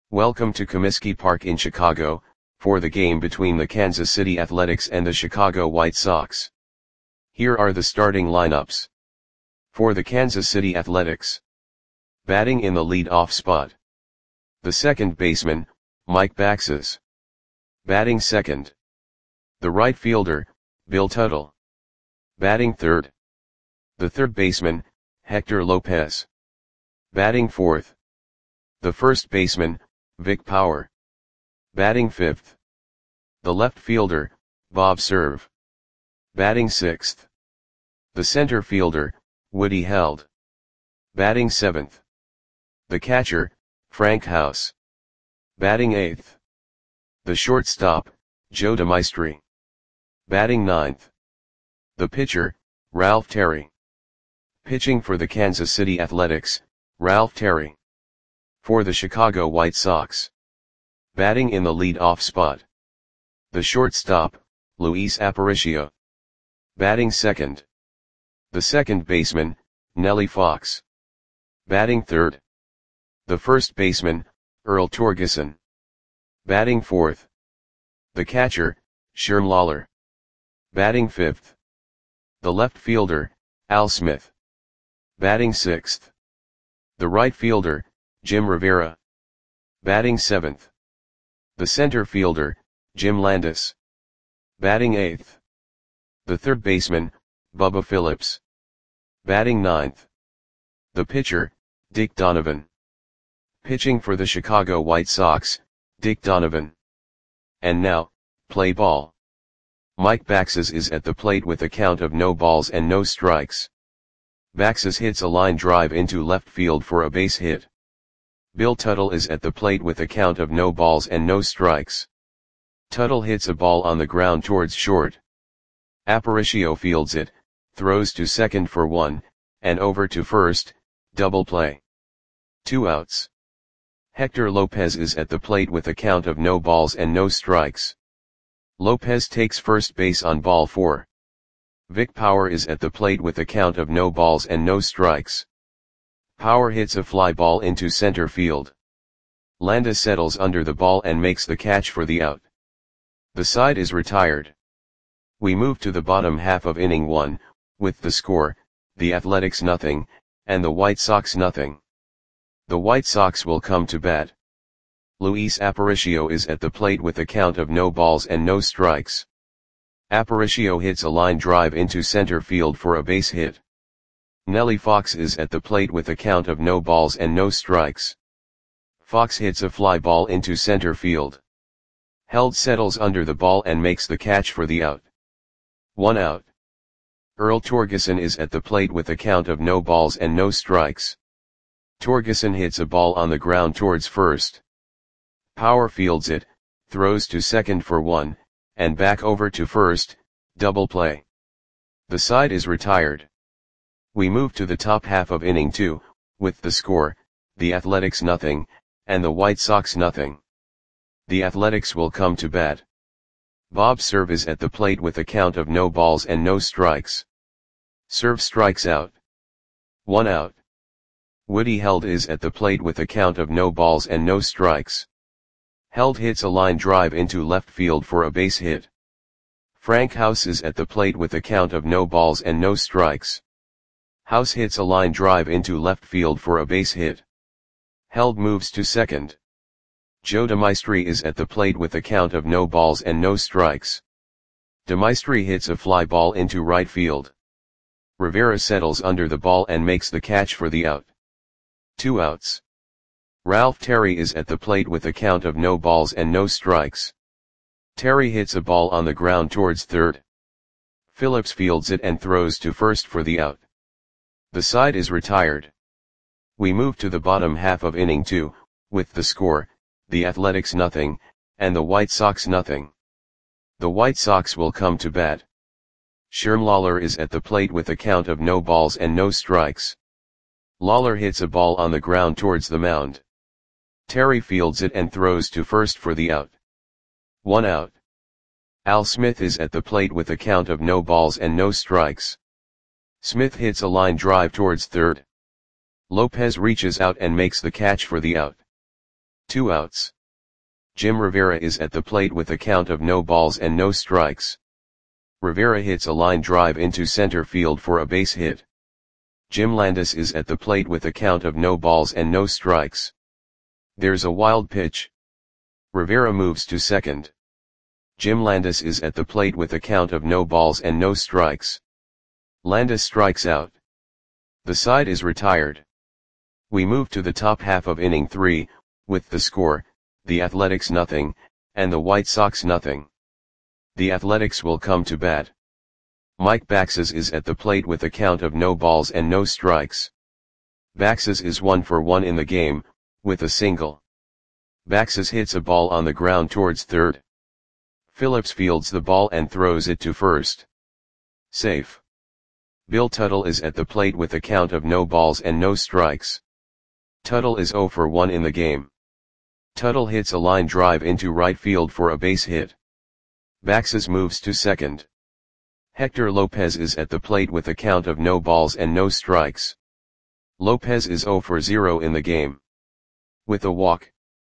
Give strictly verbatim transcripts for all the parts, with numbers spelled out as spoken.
Welcome to Comiskey Park in Chicago, for the game between the Kansas City Athletics and the Chicago White Sox. Here are the starting lineups. For the Kansas City Athletics. Batting in the lead-off spot. The second baseman, Mike Baxes. Batting second. The right fielder, Bill Tuttle. Batting third. The third baseman, Hector Lopez. Batting fourth. The first baseman, Vic Power. Batting fifth. The left fielder, Bob Cerv. Batting sixth. The center fielder, Woody Held. Batting seventh. The catcher, Frank House. Batting eighth. The shortstop, Joe DeMaestri. Batting ninth. The pitcher, Ralph Terry. Pitching for the Kansas City Athletics, Ralph Terry. For the Chicago White Sox. Batting in the lead-off spot. The shortstop, Luis Aparicio. Batting second. The second baseman, Nellie Fox. Batting third. The first baseman, Earl Torgeson. Batting fourth. The catcher, Sherm Lawler. Batting fifth. The left fielder, Al Smith. Batting sixth. The right fielder, Jim Rivera. Batting seventh. The center fielder, Jim Landis. Batting eighth. The third baseman, Bubba Phillips. Batting ninth. The pitcher, Dick Donovan. Pitching for the Chicago White Sox, Dick Donovan. And now, play ball. Mike Baxes is at the plate with a count of no balls and no strikes. Baxes hits a line drive into left field for a base hit. Bill Tuttle is at the plate with a count of no balls and no strikes. Tuttle hits a ball on the ground towards short. Aparicio fields it, throws to second for one, and over to first, double play. Two outs. Hector Lopez is at the plate with a count of no balls and no strikes. Lopez takes first base on ball four. Vic Power is at the plate with a count of no balls and no strikes. Power hits a fly ball into center field. Landis settles under the ball and makes the catch for the out. The side is retired. We move to the bottom half of inning one, with the score, the Athletics nothing, and the White Sox nothing. The White Sox will come to bat. Luis Aparicio is at the plate with a count of no balls and no strikes. Aparicio hits a line drive into center field for a base hit. Nellie Fox is at the plate with a count of no balls and no strikes. Fox hits a fly ball into center field. Held settles under the ball and makes the catch for the out. One out. Earl Torgeson is at the plate with a count of no balls and no strikes. Torgeson hits a ball on the ground towards first. Power fields it, throws to second for one, and back over to first, double play. The side is retired. We move to the top half of inning two, with the score, the Athletics nothing, and the White Sox nothing. The Athletics will come to bat. Bob Cerv is at the plate with a count of no balls and no strikes. Cerv strikes out. One out. Woody Held is at the plate with a count of no balls and no strikes. Held hits a line drive into left field for a base hit. Frank House is at the plate with a count of no balls and no strikes. House hits a line drive into left field for a base hit. Held moves to second. Joe DeMaestri is at the plate with a count of no balls and no strikes. DeMaestri hits a fly ball into right field. Rivera settles under the ball and makes the catch for the out. Two outs. Ralph Terry is at the plate with a count of no balls and no strikes. Terry hits a ball on the ground towards third. Phillips fields it and throws to first for the out. The side is retired. We move to the bottom half of inning two, with the score, the Athletics nothing, and the White Sox nothing. The White Sox will come to bat. Sherm Lawler is at the plate with a count of no balls and no strikes. Lawler hits a ball on the ground towards the mound. Terry fields it and throws to first for the out. One out. Al Smith is at the plate with a count of no balls and no strikes. Smith hits a line drive towards third. Lopez reaches out and makes the catch for the out. Two outs. Jim Rivera is at the plate with a count of no balls and no strikes. Rivera hits a line drive into center field for a base hit. Jim Landis is at the plate with a count of no balls and no strikes. There's a wild pitch. Rivera moves to second. Jim Landis is at the plate with a count of no balls and no strikes. Landis strikes out. The side is retired. We move to the top half of inning three, with the score, the Athletics nothing, and the White Sox nothing. The Athletics will come to bat. Mike Baxes is at the plate with a count of no balls and no strikes. Baxes is one for one in the game, with a single. Baxes hits a ball on the ground towards third. Phillips fields the ball and throws it to first. Safe. Bill Tuttle is at the plate with a count of no balls and no strikes. Tuttle is zero for one in the game. Tuttle hits a line drive into right field for a base hit. Baxes moves to second. Hector Lopez is at the plate with a count of no balls and no strikes. Lopez is zero for zero in the game. With a walk,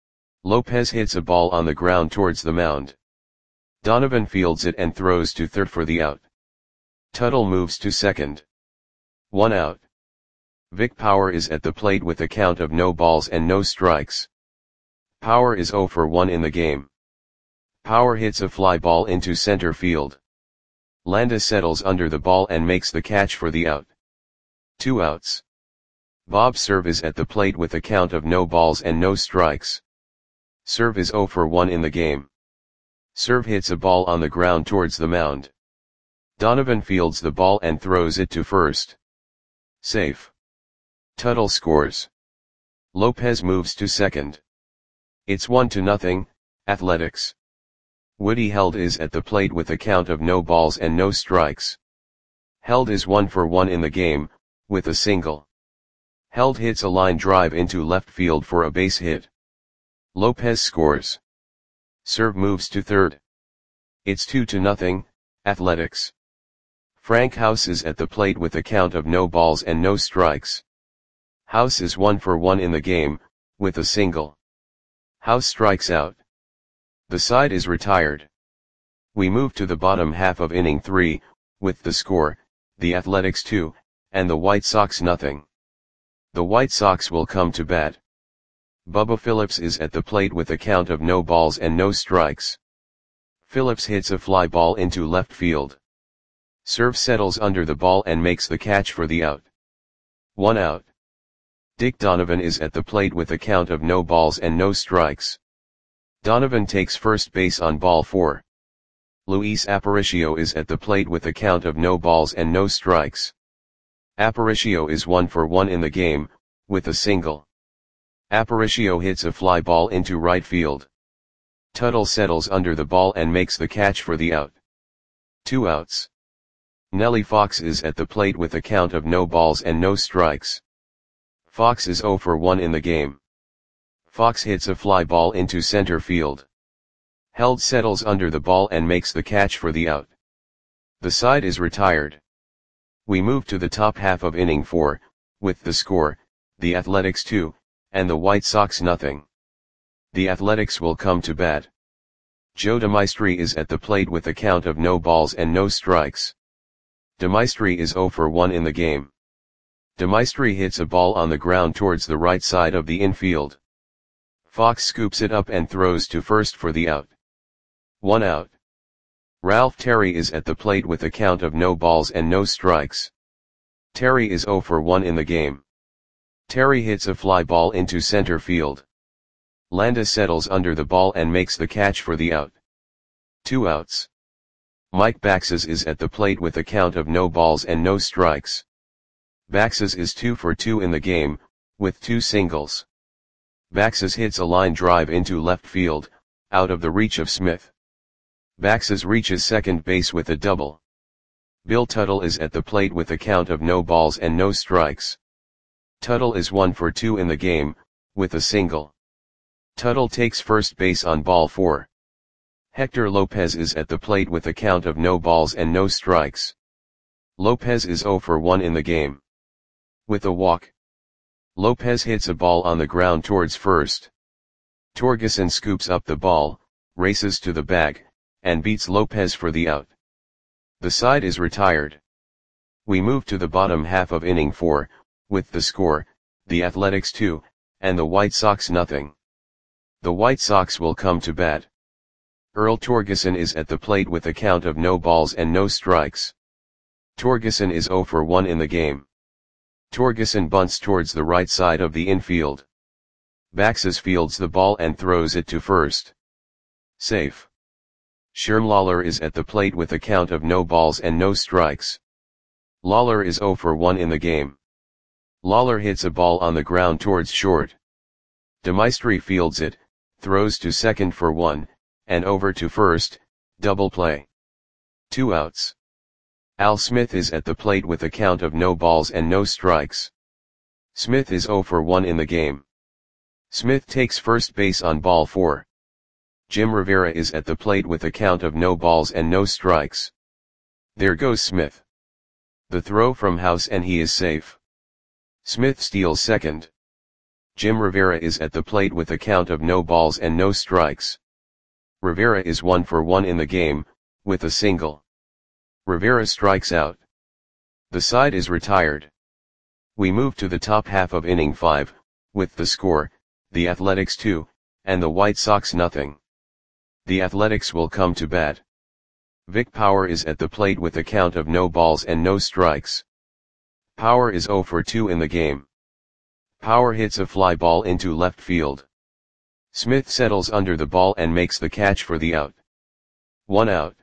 Lopez hits a ball on the ground towards the mound. Donovan fields it and throws to third for the out. Tuttle moves to second. One out. Vic Power is at the plate with a count of no balls and no strikes. Power is zero for one in the game. Power hits a fly ball into center field. Landis settles under the ball and makes the catch for the out. Two outs. Bob Cerv is at the plate with a count of no balls and no strikes. Cerv is zero for one in the game. Cerv hits a ball on the ground towards the mound. Donovan fields the ball and throws it to first. Safe. Tuttle scores. Lopez moves to second. It's one to nothing, Athletics. Woody Held is at the plate with a count of no balls and no strikes. Held is one for one in the game, with a single. Held hits a line drive into left field for a base hit. Lopez scores. Cerv moves to third. It's two to nothing, Athletics. Frank House is at the plate with a count of no balls and no strikes. House is one for one in the game, with a single. House strikes out. The side is retired. We move to the bottom half of inning three, with the score, the Athletics two, and the White Sox nothing. The White Sox will come to bat. Bubba Phillips is at the plate with a count of no balls and no strikes. Phillips hits a fly ball into left field. Cerv settles under the ball and makes the catch for the out. One out. Dick Donovan is at the plate with a count of no balls and no strikes. Donovan takes first base on ball four. Luis Aparicio is at the plate with a count of no balls and no strikes. Aparicio is one for one in the game, with a single. Aparicio hits a fly ball into right field. Tuttle settles under the ball and makes the catch for the out. Two outs. Nellie Fox is at the plate with a count of no balls and no strikes. Fox is zero for one in the game. Fox hits a fly ball into center field. Held settles under the ball and makes the catch for the out. The side is retired. We move to the top half of inning four, with the score, the Athletics two, and the White Sox nothing. The Athletics will come to bat. Joe DeMaestri is at the plate with a count of no balls and no strikes. DeMaestri is zero for one in the game. DeMaestri hits a ball on the ground towards the right side of the infield. Fox scoops it up and throws to first for the out. One out. Ralph Terry is at the plate with a count of no balls and no strikes. Terry is zero for one in the game. Terry hits a fly ball into center field. Landis settles under the ball and makes the catch for the out. Two outs. Mike Baxes is at the plate with a count of no balls and no strikes. Baxes is two for two in the game, with two singles. Baxes hits a line drive into left field, out of the reach of Smith. Baxes reaches second base with a double. Bill Tuttle is at the plate with a count of no balls and no strikes. Tuttle is one for two in the game, with a single. Tuttle takes first base on ball four. Hector Lopez is at the plate with a count of no balls and no strikes. Lopez is zero for one in the game. With a walk, Lopez hits a ball on the ground towards first. Torgeson scoops up the ball, races to the bag, and beats Lopez for the out. The side is retired. We move to the bottom half of inning four, with the score, the Athletics two, and the White Sox nothing. The White Sox will come to bat. Earl Torgeson is at the plate with a count of no balls and no strikes. Torgeson is oh for one in the game. Torgeson bunts towards the right side of the infield. Baxes fields the ball and throws it to first. Safe. Sherm Lawler is at the plate with a count of no balls and no strikes. Lawler is oh for one in the game. Lawler hits a ball on the ground towards short. DeMaestri fields it, throws to second for one, and over to first, double play. Two outs. Al Smith is at the plate with a count of no balls and no strikes. Smith is oh for one in the game. Smith takes first base on ball four. Jim Rivera is at the plate with a count of no balls and no strikes. There goes Smith. The throw from House and he is safe. Smith steals second. Jim Rivera is at the plate with a count of no balls and no strikes. Rivera is one for one in the game, with a single. Rivera strikes out. The side is retired. We move to the top half of inning five, with the score, the Athletics two, and the White Sox nothing. The Athletics will come to bat. Vic Power is at the plate with a count of no balls and no strikes. Power is oh for two in the game. Power hits a fly ball into left field. Smith settles under the ball and makes the catch for the out. One out.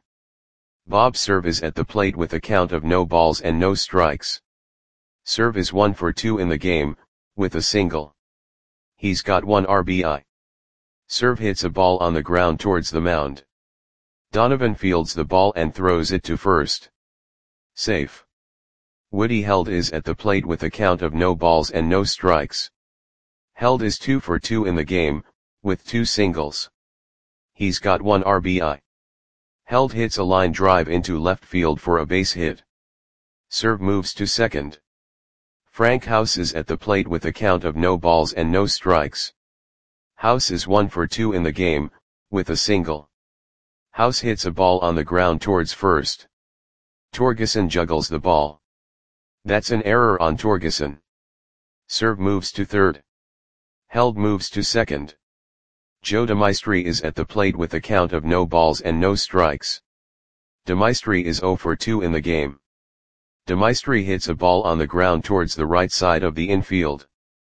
Bob Cerv is at the plate with a count of no balls and no strikes. Cerv is one for two in the game, with a single. He's got one R B I. Cerv hits a ball on the ground towards the mound. Donovan fields the ball and throws it to first. Safe. Woody Held is at the plate with a count of no balls and no strikes. Held is two for two in the game, with two singles. He's got one R B I. Held hits a line drive into left field for a base hit. Cerv moves to second. Frank House is at the plate with a count of no balls and no strikes. House is one for two in the game, with a single. House hits a ball on the ground towards first. Torgeson juggles the ball. That's an error on Torgeson. Cerv moves to third. Held moves to second. Joe DeMaestri is at the plate with a count of no balls and no strikes. DeMaestri is oh for two in the game. DeMaestri hits a ball on the ground towards the right side of the infield.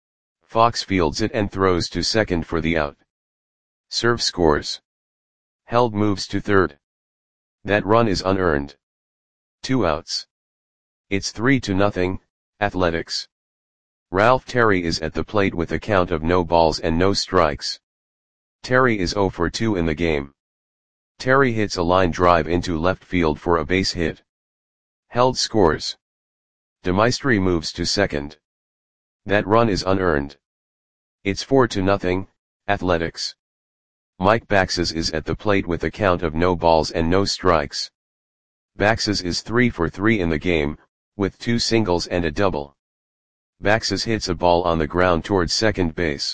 Fox fields it and throws to second for the out. Cerv scores. Held moves to third. That run is unearned. Two outs. It's three to nothing, Athletics. Ralph Terry is at the plate with a count of no balls and no strikes. Terry is oh for two in the game. Terry hits a line drive into left field for a base hit. Held scores. DeMaestri moves to second. That run is unearned. It's four to nothing, Athletics. Mike Baxes is at the plate with a count of no balls and no strikes. Baxes is three for three in the game, with two singles and a double. Baxes hits a ball on the ground towards second base.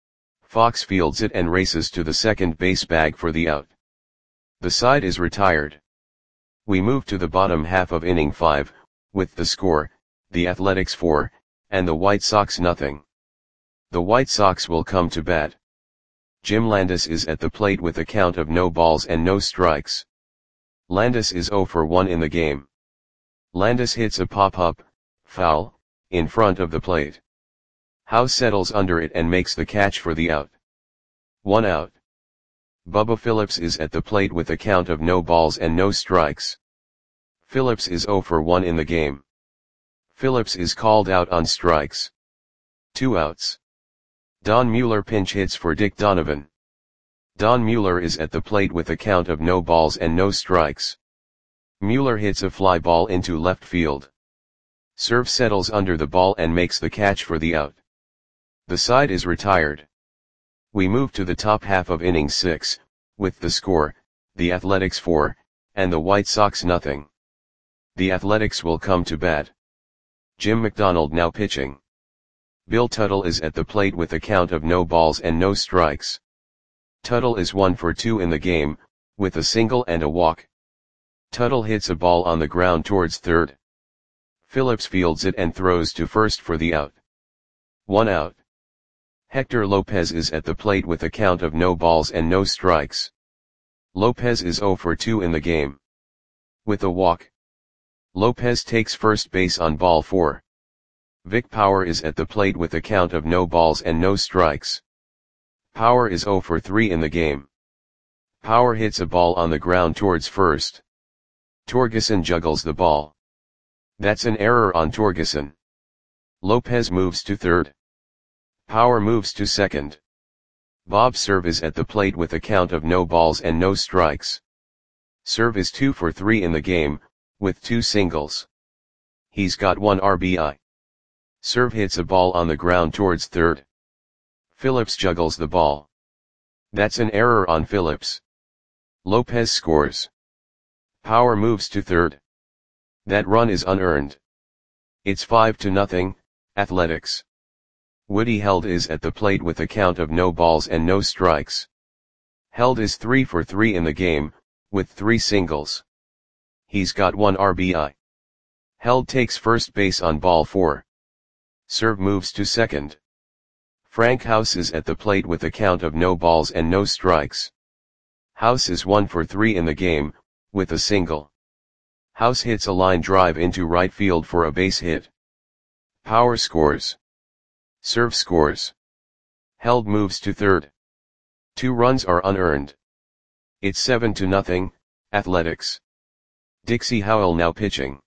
Fox fields it and races to the second base bag for the out. The side is retired. We move to the bottom half of inning five, with the score, the Athletics four, and the White Sox nothing. The White Sox will come to bat. Jim Landis is at the plate with a count of no balls and no strikes. Landis is oh for one in the game. Landis hits a pop-up, foul, in front of the plate. House settles under it and makes the catch for the out. One out. Bubba Phillips is at the plate with a count of no balls and no strikes. Phillips is oh for one in the game. Phillips is called out on strikes. Two outs. Don Mueller pinch hits for Dick Donovan. Don Mueller is at the plate with a count of no balls and no strikes. Mueller hits a fly ball into left field. Cerv settles under the ball and makes the catch for the out. The side is retired. We move to the top half of inning six, with the score, the Athletics four, and the White Sox nothing. The Athletics will come to bat. Jim McDonald now pitching. Bill Tuttle is at the plate with a count of no balls and no strikes. Tuttle is one for two in the game, with a single and a walk. Tuttle hits a ball on the ground towards third. Phillips fields it and throws to first for the out. One out. Hector Lopez is at the plate with a count of no balls and no strikes. Lopez is zero for two in the game. With a walk. Lopez takes first base on ball four. Vic Power is at the plate with a count of no balls and no strikes. Power is zero for three in the game. Power hits a ball on the ground towards first. Torgeson juggles the ball. That's an error on Torgeson. Lopez moves to third. Power moves to second. Bob Cerv is at the plate with a count of no balls and no strikes. Cerv is two for three in the game, with two singles. He's got one R B I. Cerv hits a ball on the ground towards third. Phillips juggles the ball. That's an error on Phillips. Lopez scores. Power moves to third. That run is unearned. It's five to nothing, Athletics. Woody Held is at the plate with a count of no balls and no strikes. Held is three for three in the game, with three singles. He's got one R B I. Held takes first base on ball four. Cerv moves to second. Frank House is at the plate with a count of no balls and no strikes. House is one for three in the game, with a single. House hits a line drive into right field for a base hit. Power scores. Cerv scores. Held moves to third. Two runs are unearned. It's seven to nothing, Athletics. Dixie Howell now pitching.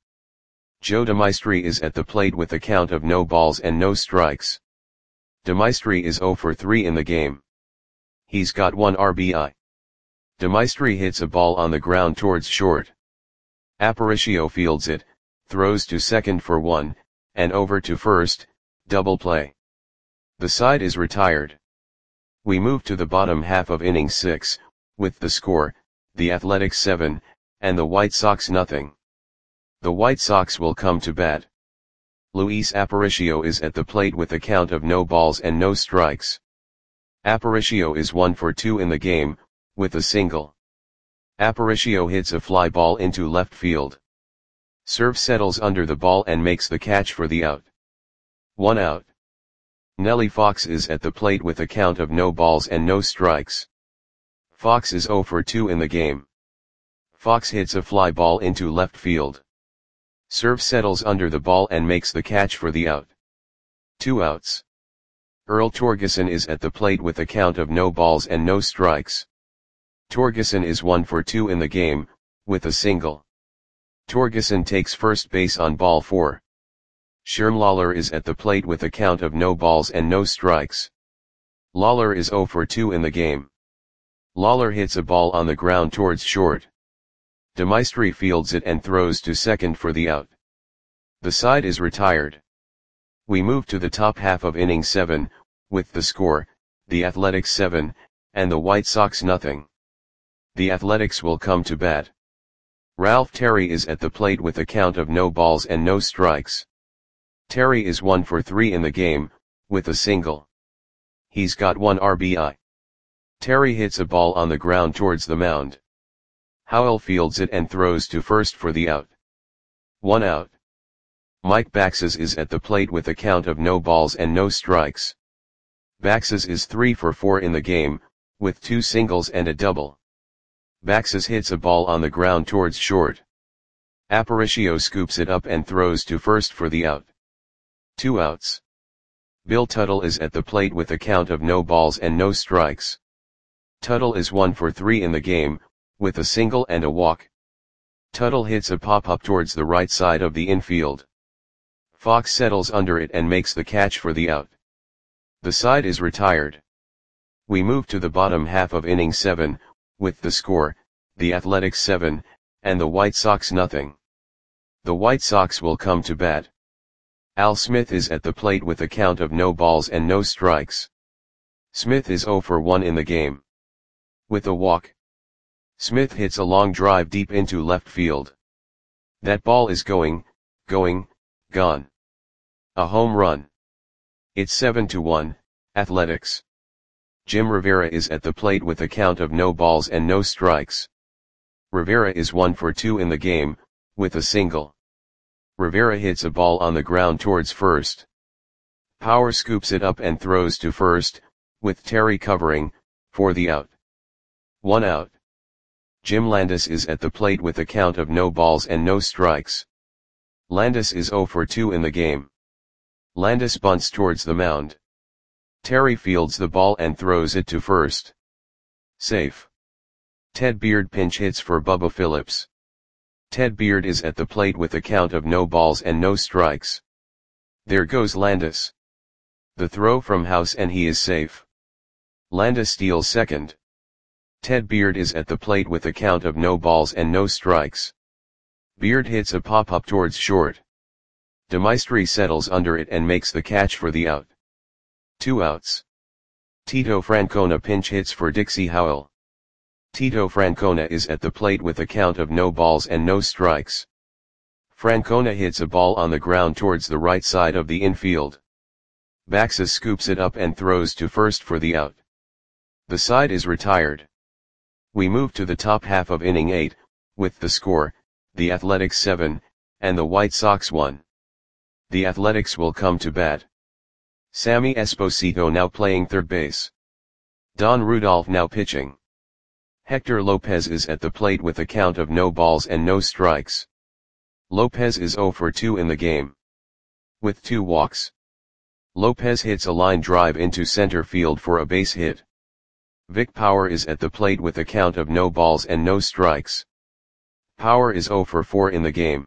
Joe DeMaestri is at the plate with a count of no balls and no strikes. DeMaestri is zero for three in the game. He's got one R B I. DeMaestri hits a ball on the ground towards short. Aparicio fields it, throws to second for one, and over to first, double play. The side is retired. We move to the bottom half of inning six, with the score, the Athletics seven, and the White Sox nothing. The White Sox will come to bat. Luis Aparicio is at the plate with a count of no balls and no strikes. Aparicio is one for two in the game, with a single. Aparicio hits a fly ball into left field. Cerv settles under the ball and makes the catch for the out. One out. Nellie Fox is at the plate with a count of no balls and no strikes. Fox is zero for two in the game. Fox hits a fly ball into left field. Cerv settles under the ball and makes the catch for the out. Two outs. Earl Torgeson is at the plate with a count of no balls and no strikes. Torgeson is one for two in the game, with a single. Torgeson takes first base on ball four. Sherm Lawler is at the plate with a count of no balls and no strikes. Lawler is zero for two in the game. Lawler hits a ball on the ground towards short. DeMaestri fields it and throws to second for the out. The side is retired. We move to the top half of inning seven, with the score, the Athletics seven, and the White Sox nothing. The Athletics will come to bat. Ralph Terry is at the plate with a count of no balls and no strikes. Terry is one for three in the game, with a single. He's got one R B I. Terry hits a ball on the ground towards the mound. Howell fields it and throws to first for the out. One out. Mike Baxes is at the plate with a count of no balls and no strikes. Baxes is three for four in the game, with two singles and a double. Baxes hits a ball on the ground towards short. Aparicio scoops it up and throws to first for the out. Two outs. Bill Tuttle is at the plate with a count of no balls and no strikes. Tuttle is one for three in the game, with a single and a walk. Tuttle hits a pop-up towards the right side of the infield. Fox settles under it and makes the catch for the out. The side is retired. We move to the bottom half of inning seven, with the score, the Athletics seven, and the White Sox nothing. The White Sox will come to bat. Al Smith is at the plate with a count of no balls and no strikes. Smith is zero for one in the game. With a walk. Smith hits a long drive deep into left field. That ball is going, going, gone. A home run. It's seven to one, Athletics. Jim Rivera is at the plate with a count of no balls and no strikes. Rivera is one for two in the game, with a single. Rivera hits a ball on the ground towards first. Power scoops it up and throws to first, with Terry covering, for the out. One out. Jim Landis is at the plate with a count of no balls and no strikes. Landis is zero for two in the game. Landis bunts towards the mound. Terry fields the ball and throws it to first. Safe. Ted Beard pinch hits for Bubba Phillips. Ted Beard is at the plate with a count of no balls and no strikes. There goes Landis. The throw from House and he is safe. Landis steals second. Ted Beard is at the plate with a count of no balls and no strikes. Beard hits a pop-up towards short. DeMaestri settles under it and makes the catch for the out. Two outs. Tito Francona pinch hits for Dixie Howell. Tito Francona is at the plate with a count of no balls and no strikes. Francona hits a ball on the ground towards the right side of the infield. Baxa scoops it up and throws to first for the out. The side is retired. We move to the top half of inning eight, with the score, the Athletics seven, and the White Sox one. The Athletics will come to bat. Sammy Esposito now playing third base. Don Rudolph now pitching. Hector Lopez is at the plate with a count of no balls and no strikes. Lopez is zero for two in the game. With two walks. Lopez hits a line drive into center field for a base hit. Vic Power is at the plate with a count of no balls and no strikes. Power is zero for four in the game.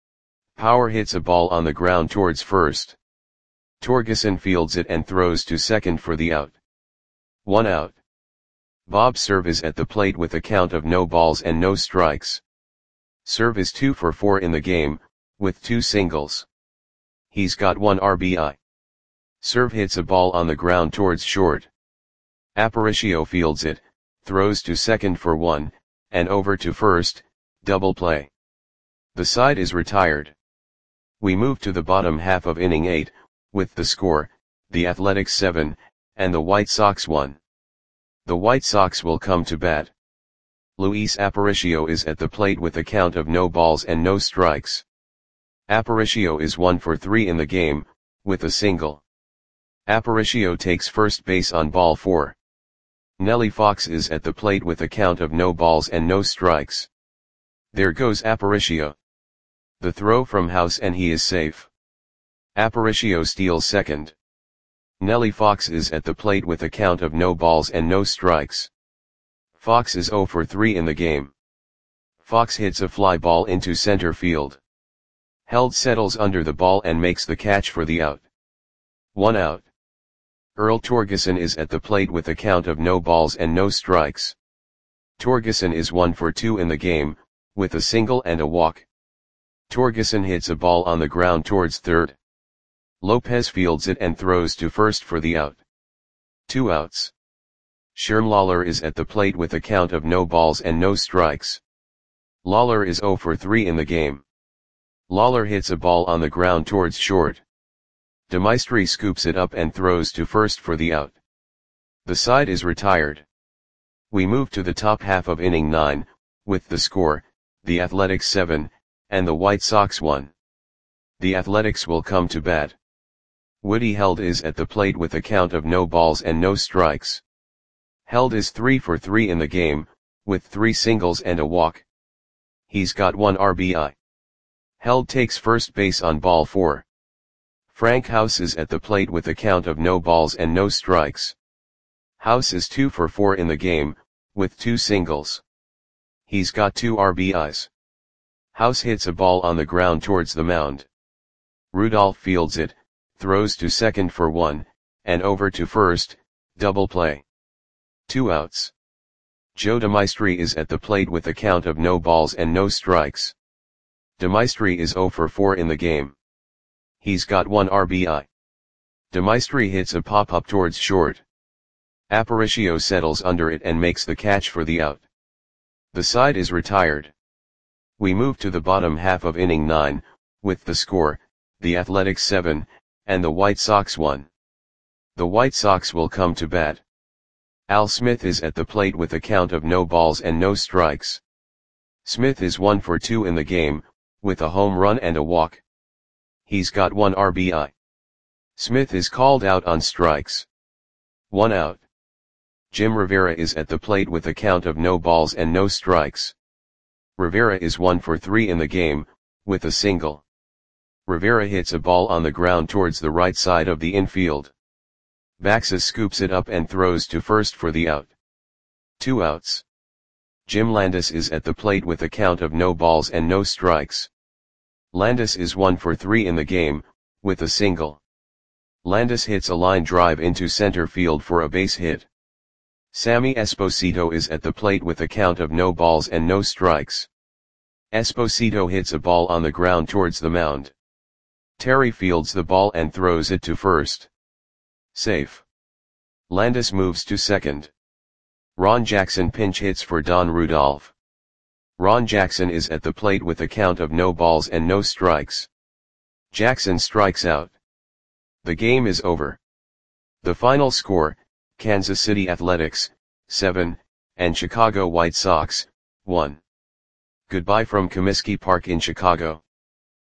Power hits a ball on the ground towards first. Torgeson fields it and throws to second for the out. One out. Bob Cerv is at the plate with a count of no balls and no strikes. Cerv is two for four in the game, with two singles. He's got one R B I. Cerv hits a ball on the ground towards short. Aparicio fields it, throws to second for one, and over to first, double play. The side is retired. We move to the bottom half of inning eight, with the score, the Athletics seven, and the White Sox one. The White Sox will come to bat. Luis Aparicio is at the plate with a count of no balls and no strikes. Aparicio is one for three in the game, with a single. Aparicio takes first base on ball four. Nelly Fox is at the plate with a count of no balls and no strikes. There goes Aparicio. The throw from House and he is safe. Aparicio steals second. Nelly Fox is at the plate with a count of no balls and no strikes. Fox is zero for three in the game. Fox hits a fly ball into center field. Held settles under the ball and makes the catch for the out. One out. Earl Torgeson is at the plate with a count of no balls and no strikes. Torgeson is one for two in the game, with a single and a walk. Torgeson hits a ball on the ground towards third. Lopez fields it and throws to first for the out. Two outs. Sherm Lawler is at the plate with a count of no balls and no strikes. Lawler is zero for three in the game. Lawler hits a ball on the ground towards short. DeMaestri scoops it up and throws to first for the out. The side is retired. We move to the top half of inning nine, with the score, the Athletics seven, and the White Sox one. The Athletics will come to bat. Woody Held is at the plate with a count of no balls and no strikes. Held is three for three in the game, with three singles and a walk. He's got one R B I. Held takes first base on ball four. Frank House is at the plate with a count of no balls and no strikes. House is two for four in the game, with two singles. He's got two R B Is. House hits a ball on the ground towards the mound. Rudolph fields it, throws to second for one, and over to first, double play. Two outs. Joe DeMaestri is at the plate with a count of no balls and no strikes. DeMaestri is zero for four in the game. He's got one R B I. DeMaestri hits a pop-up towards short. Aparicio settles under it and makes the catch for the out. The side is retired. We move to the bottom half of inning nine, with the score, the Athletics seven, and the White Sox one. The White Sox will come to bat. Al Smith is at the plate with a count of no balls and no strikes. Smith is one for two in the game, with a home run and a walk. He's got one R B I. Smith is called out on strikes. One out. Jim Rivera is at the plate with a count of no balls and no strikes. Rivera is one for three in the game, with a single. Rivera hits a ball on the ground towards the right side of the infield. Baxa scoops it up and throws to first for the out. Two outs. Jim Landis is at the plate with a count of no balls and no strikes. Landis is one for three in the game, with a single. Landis hits a line drive into center field for a base hit. Sammy Esposito is at the plate with a count of no balls and no strikes. Esposito hits a ball on the ground towards the mound. Terry fields the ball and throws it to first. Safe. Landis moves to second. Ron Jackson pinch hits for Don Rudolph. Ron Jackson is at the plate with a count of no balls and no strikes. Jackson strikes out. The game is over. The final score, Kansas City Athletics, seven, and Chicago White Sox, one. Goodbye from Comiskey Park in Chicago.